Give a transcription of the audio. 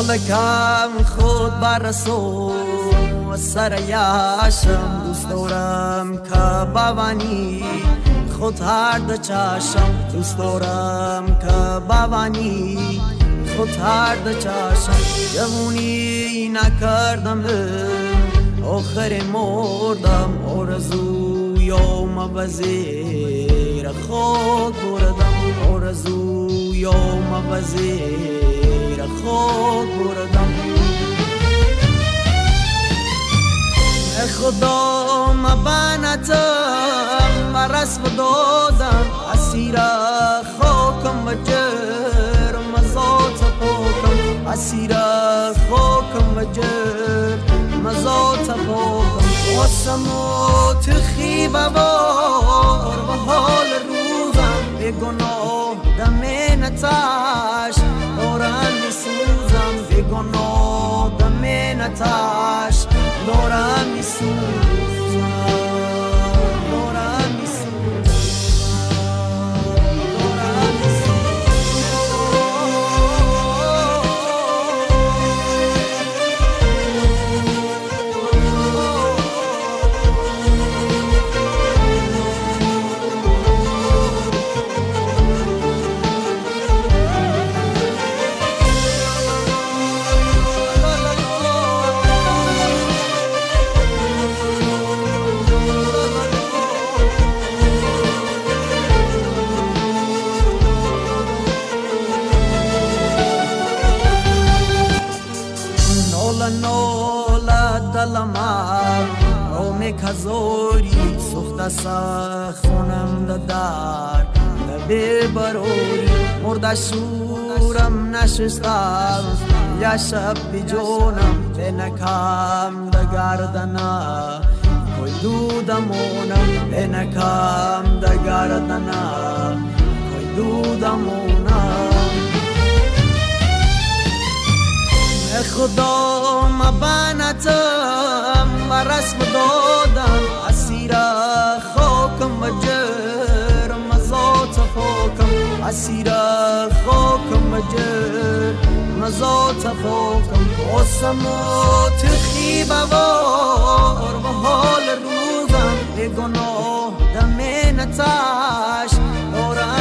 مالکم خود برسو سر یاشم دوست دارم که بوانی خود هر دو چشم دوست دارم که بوانی خود هر دو چشم جوونی نکردم آخر مردم آرزویام وزیر خود بردم آرزویام وزیر خود بردم خدا مبانتم و رسم دادم اسیر خاکم و جرم ذات پاکم اسیر خاکم و جرم ذات پاکم آسم و تخی بوار و حال روزم به گناه دم نتاش دارم میسوزم به گناه دم نتاش دارم میسوزم دارم میسوزم دارم نولا دلما روم کزوری سخت سخونم ددار به بروری مرد شورم نشستم یا شب بی جونم به نکام دگردنا کوی دودمونم به نکام دگردنا کوی دودمونم خدا مبانتم و رسم دادم اسیر خاکم و جرم ذات پاکم اسیر خاکم و جرم ذات پاکم آسم و تخی بوار و حال روزم به گناه دم نتاش دارم